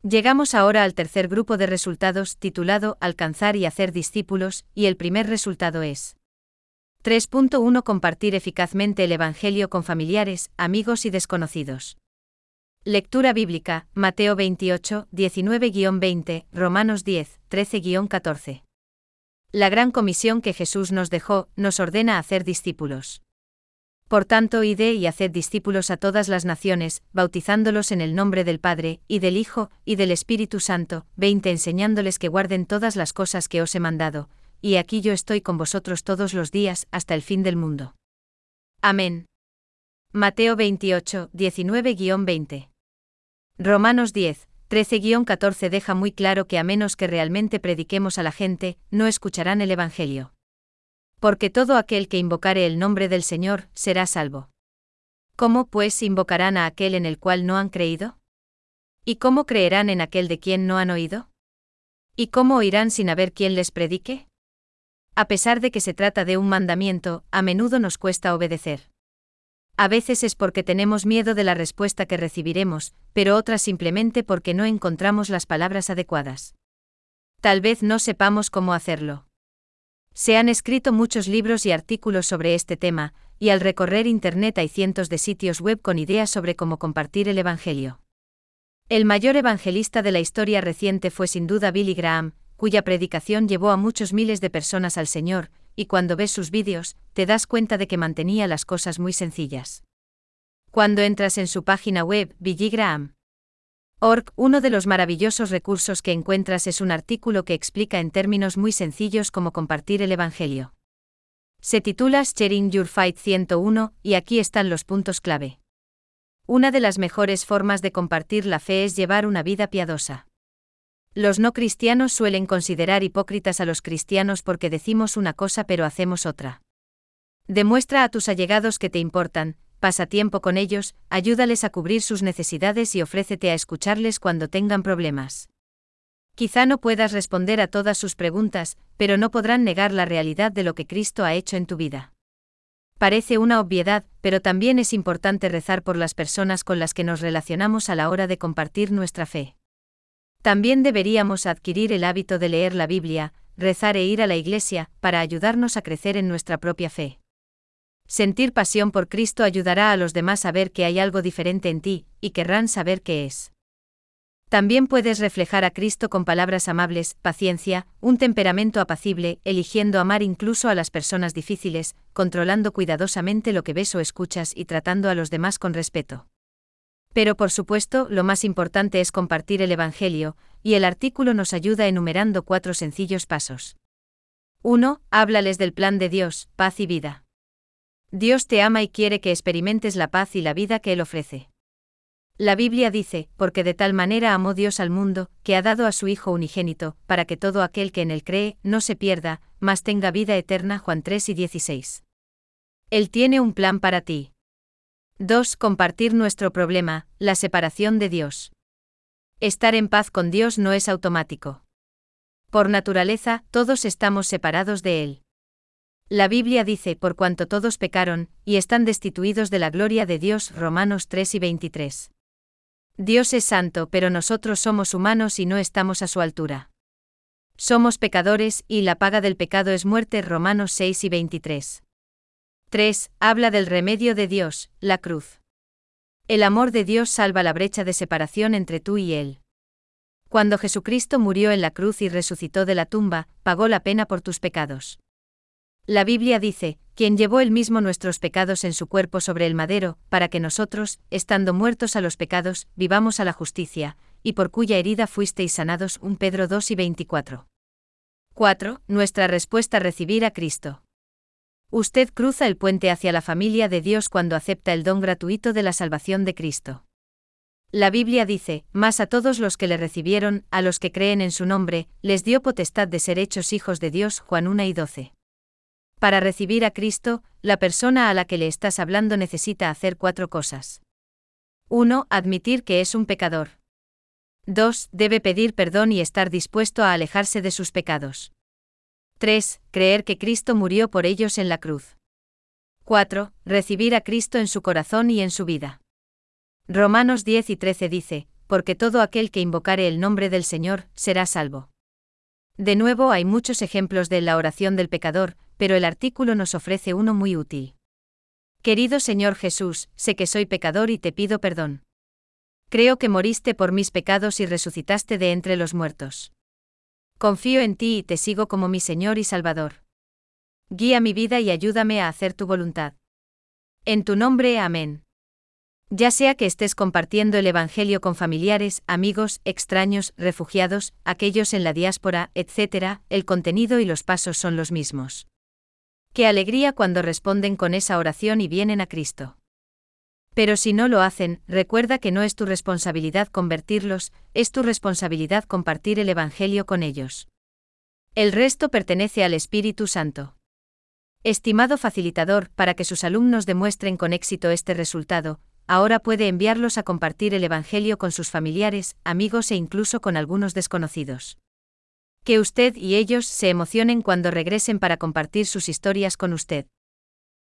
Llegamos ahora al tercer grupo de resultados, titulado Alcanzar y hacer discípulos, y el primer resultado es 3.1 Compartir eficazmente el Evangelio con familiares, amigos y desconocidos. Lectura bíblica, Mateo 28, 19-20, Romanos 10, 13-14. La gran comisión que Jesús nos dejó, nos ordena hacer discípulos. Por tanto, id y haced discípulos a todas las naciones, bautizándolos en el nombre del Padre, y del Hijo, y del Espíritu Santo, 20 enseñándoles que guarden todas las cosas que os he mandado, y aquí yo estoy con vosotros todos los días, hasta el fin del mundo. Amén. Mateo 28, 19-20. Romanos 10, 13-14 deja muy claro que a menos que realmente prediquemos a la gente, no escucharán el Evangelio. Porque todo aquel que invocare el nombre del Señor, será salvo. ¿Cómo, pues, invocarán a aquel en el cual no han creído? ¿Y cómo creerán en aquel de quien no han oído? ¿Y cómo oirán sin haber quien les predique? A pesar de que se trata de un mandamiento, a menudo nos cuesta obedecer. A veces es porque tenemos miedo de la respuesta que recibiremos, pero otras simplemente porque no encontramos las palabras adecuadas. Tal vez no sepamos cómo hacerlo. Se han escrito muchos libros y artículos sobre este tema, y al recorrer Internet hay cientos de sitios web con ideas sobre cómo compartir el Evangelio. El mayor evangelista de la historia reciente fue sin duda Billy Graham, cuya predicación llevó a muchos miles de personas al Señor, y cuando ves sus vídeos, te das cuenta de que mantenía las cosas muy sencillas. Cuando entras en su página web, billygraham.org, uno de los maravillosos recursos que encuentras es un artículo que explica en términos muy sencillos cómo compartir el Evangelio. Se titula Sharing Your Faith 101, y aquí están los puntos clave. Una de las mejores formas de compartir la fe es llevar una vida piadosa. Los no cristianos suelen considerar hipócritas a los cristianos porque decimos una cosa pero hacemos otra. Demuestra a tus allegados que te importan, pasa tiempo con ellos, ayúdales a cubrir sus necesidades y ofrécete a escucharles cuando tengan problemas. Quizá no puedas responder a todas sus preguntas, pero no podrán negar la realidad de lo que Cristo ha hecho en tu vida. Parece una obviedad, pero también es importante rezar por las personas con las que nos relacionamos a la hora de compartir nuestra fe. También deberíamos adquirir el hábito de leer la Biblia, rezar e ir a la iglesia, para ayudarnos a crecer en nuestra propia fe. Sentir pasión por Cristo ayudará a los demás a ver que hay algo diferente en ti, y querrán saber qué es. También puedes reflejar a Cristo con palabras amables, paciencia, un temperamento apacible, eligiendo amar incluso a las personas difíciles, controlando cuidadosamente lo que ves o escuchas y tratando a los demás con respeto. Pero por supuesto, lo más importante es compartir el Evangelio, y el artículo nos ayuda enumerando 4 sencillos pasos. 1. Háblales del plan de Dios, paz y vida. Dios te ama y quiere que experimentes la paz y la vida que Él ofrece. La Biblia dice, porque de tal manera amó Dios al mundo, que ha dado a su Hijo unigénito, para que todo aquel que en Él cree, no se pierda, mas tenga vida eterna. Juan 3:16. Él tiene un plan para ti. 2. Compartir nuestro problema, la separación de Dios. Estar en paz con Dios no es automático. Por naturaleza, todos estamos separados de Él. La Biblia dice, por cuanto todos pecaron, y están destituidos de la gloria de Dios. Romanos 3:23. Dios es santo, pero nosotros somos humanos y no estamos a su altura. Somos pecadores, y la paga del pecado es muerte. Romanos 6:23. 3. Habla del remedio de Dios, la cruz. El amor de Dios salva la brecha de separación entre tú y Él. Cuando Jesucristo murió en la cruz y resucitó de la tumba, pagó la pena por tus pecados. La Biblia dice, quien llevó él mismo nuestros pecados en su cuerpo sobre el madero, para que nosotros, estando muertos a los pecados, vivamos a la justicia, y por cuya herida fuisteis sanados. 1 Pedro 2:24. 4. Nuestra respuesta a recibir a Cristo. Usted cruza el puente hacia la familia de Dios cuando acepta el don gratuito de la salvación de Cristo. La Biblia dice, mas a todos los que le recibieron, a los que creen en su nombre, les dio potestad de ser hechos hijos de Dios. Juan 1:12. Para recibir a Cristo, la persona a la que le estás hablando necesita hacer 4 cosas. 1. Admitir que es un pecador. 2. Debe pedir perdón y estar dispuesto a alejarse de sus pecados. 3. Creer que Cristo murió por ellos en la cruz. 4. Recibir a Cristo en su corazón y en su vida. Romanos 10:13 dice, porque todo aquel que invocare el nombre del Señor será salvo. De nuevo, hay muchos ejemplos de la oración del pecador, pero el artículo nos ofrece uno muy útil. Querido Señor Jesús, sé que soy pecador y te pido perdón. Creo que moriste por mis pecados y resucitaste de entre los muertos. Confío en ti y te sigo como mi Señor y Salvador. Guía mi vida y ayúdame a hacer tu voluntad. En tu nombre, amén. Ya sea que estés compartiendo el Evangelio con familiares, amigos, extraños, refugiados, aquellos en la diáspora, etc., el contenido y los pasos son los mismos. Qué alegría cuando responden con esa oración y vienen a Cristo. Pero si no lo hacen, recuerda que no es tu responsabilidad convertirlos, es tu responsabilidad compartir el Evangelio con ellos. El resto pertenece al Espíritu Santo. Estimado facilitador, para que sus alumnos demuestren con éxito este resultado, ahora puede enviarlos a compartir el Evangelio con sus familiares, amigos e incluso con algunos desconocidos. Que usted y ellos se emocionen cuando regresen para compartir sus historias con usted.